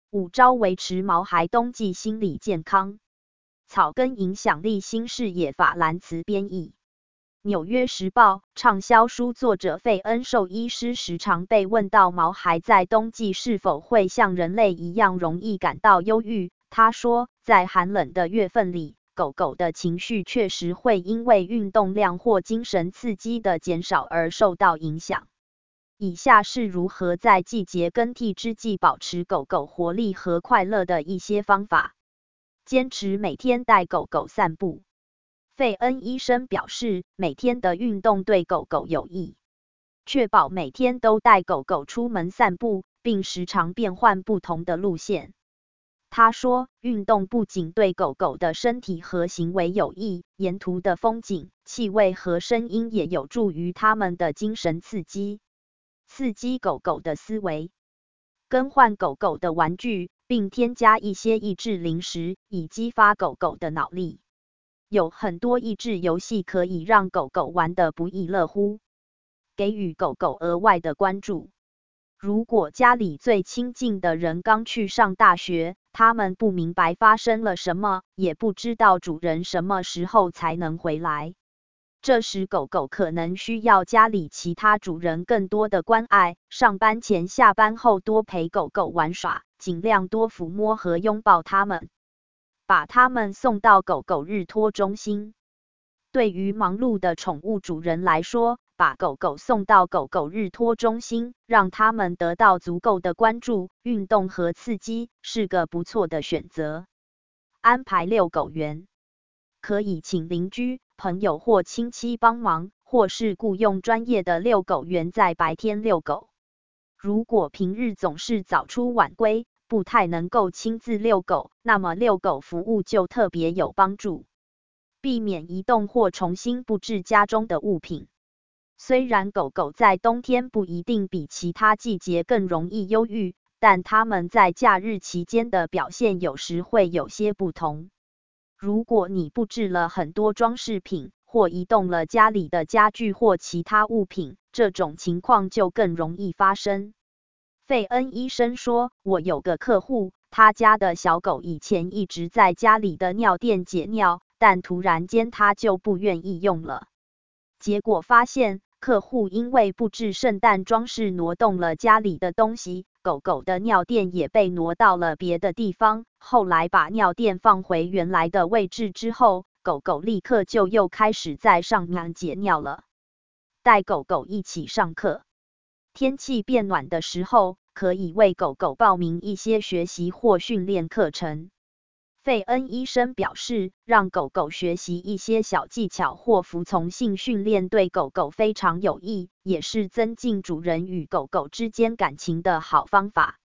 5招维持毛孩冬季心理健康。草根影响力新视野法兰茨编译。纽约时报畅销书作者费恩兽医师时常被问到毛孩在冬季是否会像人类一样容易感到忧郁。他说，在寒冷的月份里，狗狗的情绪确实会因为运动量或精神刺激的减少而受到影响。以下是如何在季节更替之际保持狗狗活力和快乐的一些方法。坚持每天带狗狗散步。费恩医生表示，每天的运动对狗狗有益，确保每天都带狗狗出门散步，并时常变换不同的路线。他说，运动不仅对狗狗的身体和行为有益，沿途的风景、气味和声音也有助于它们的精神刺激，刺激狗狗的思维。更换狗狗的玩具，并添加一些益智零食，以激发狗狗的脑力。有很多益智游戏可以让狗狗玩得不亦乐乎。给予狗狗额外的关注。如果家里最亲近的人刚去上大学，他们不明白发生了什么，也不知道主人什么时候才能回来。这时狗狗可能需要家里其他主人更多的关爱，上班前下班后多陪狗狗玩耍，尽量多抚摸和拥抱它们。把它们送到狗狗日托中心。对于忙碌的宠物主人来说，把狗狗送到狗狗日托中心，让它们得到足够的关注、运动和刺激，是个不错的选择。安排遛狗员。可以请邻居、朋友或亲戚帮忙，或是雇用专业的遛狗员在白天遛狗。如果平日总是早出晚归，不太能够亲自遛狗，那么遛狗服务就特别有帮助。避免移动或重新布置家中的物品。虽然狗狗在冬天不一定比其他季节更容易忧郁，但它们在假日期间的表现有时会有些不同。如果你布置了很多装饰品，或移动了家里的家具或其他物品，这种情况就更容易发生。费恩医生说，我有个客户，他家的小狗以前一直在家里的尿垫解尿，但突然间他就不愿意用了。结果发现，客户因为布置圣诞装饰挪动了家里的东西，狗狗的尿垫也被挪到了别的地方。后来把尿垫放回原来的位置之后，狗狗立刻就又开始在上面解尿了。带狗狗一起上课。天气变暖的时候，可以为狗狗报名一些学习或训练课程。费恩医生表示，让狗狗学习一些小技巧或服从性训练对狗狗非常有益，也是增进主人与狗狗之间感情的好方法。